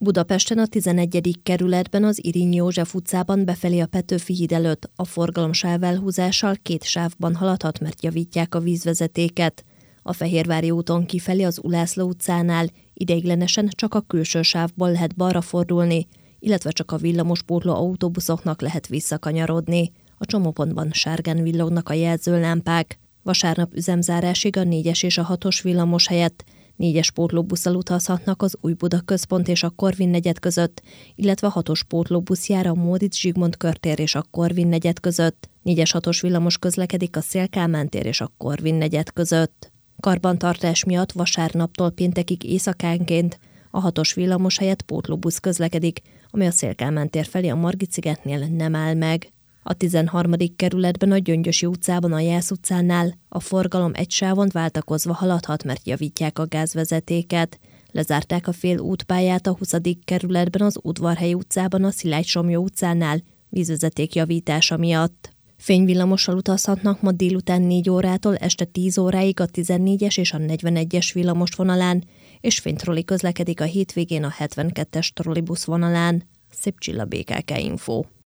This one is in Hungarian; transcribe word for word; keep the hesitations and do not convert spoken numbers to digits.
Budapesten a tizenegyedik kerületben az Iriny József utcában befelé a Petőfi híd előtt a forgalom sávelhúzással két sávban haladhat, mert javítják a vízvezetéket. A Fehérvári úton kifelé az Ulászló utcánál ideiglenesen csak a külső sávból lehet balra fordulni, illetve csak a villamospótló autóbuszoknak lehet visszakanyarodni. A csomópontban sárgán villognak a jelzőlámpák. Vasárnap üzemzárásig a négyes és a hatos villamos helyett négyes pótlóbusszal utazhatnak az Újbuda központ és a Korvin negyed között, illetve a hatos pótlóbusz jár a Móricz Zsigmond körtér és a Korvin negyed között. négyes hatos villamos közlekedik a Széll-Kálmán tér és a Korvin negyed között. Karbantartás miatt vasárnaptól péntekig éjszakánként a hatos villamos helyett pótlóbusz közlekedik, ami a Széll-Kálmán tér felé a Margit-szigetnél nem áll meg. A tizenharmadik kerületben a Gyöngyösi utcában a Jász utcánál a forgalom egy sávon váltakozva haladhat, mert javítják a gázvezetéket. Lezárták a fél útpályát a huszadik kerületben az Udvarhelyi utcában a Szilágy-Somlyó utcánál vízvezeték javítása miatt. Fényvillamossal utazhatnak ma délután négy órától este tíz óráig a tizennégyes és a negyvenegyes villamos vonalán, és fénytroli közlekedik a hétvégén a hetvenkettes trollibusz vonalán. Szép Csilla, bé ká ká Info.